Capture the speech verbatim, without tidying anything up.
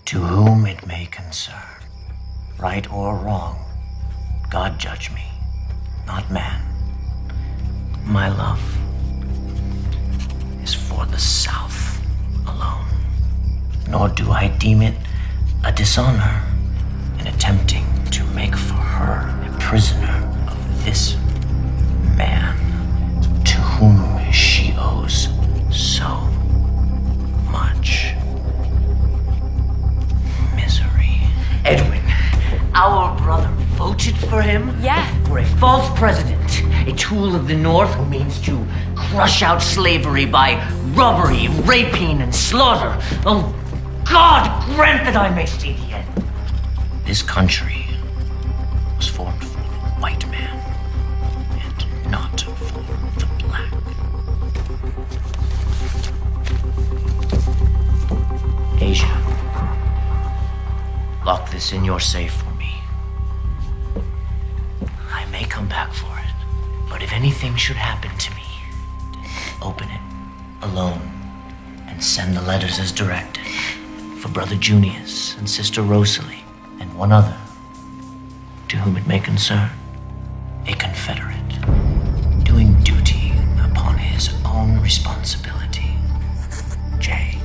To whom it may concern, right or wrong, God judge me, not man. My love is for the South alone, nor do I deem it a dishonor in attempting to make for her a prisoner of this man to whom she owes so much misery. Edwin, our brother voted for him? Yeah. For a false president, a tool of the North who means to crush out slavery by robbery, rapine, and slaughter. Oh, God grant that I may see the end. This country was formed for the white man and not for the black. Asia, lock this in your safe for me. I may come back for it, but if anything should happen to me, open it alone and send the letters as directed for Brother Junius and Sister Rosalie and one other to whom it may concern, a Confederate doing duty upon his own responsibility. J.